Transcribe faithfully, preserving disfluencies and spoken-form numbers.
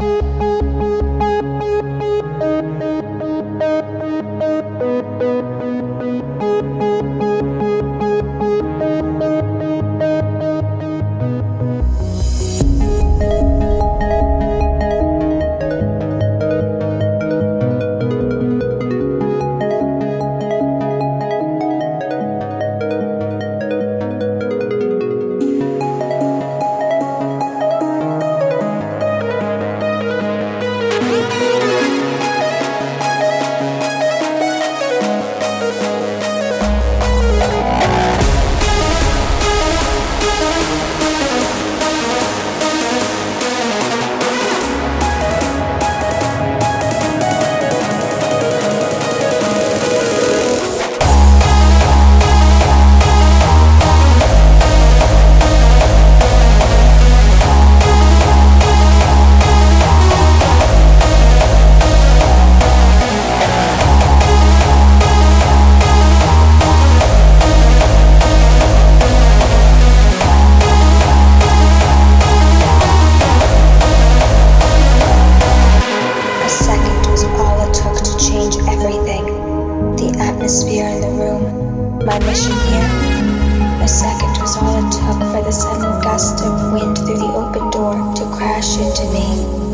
atmosphere in the room. My mission here? A second was all it took for the sudden gust of wind through the open door to crash into me.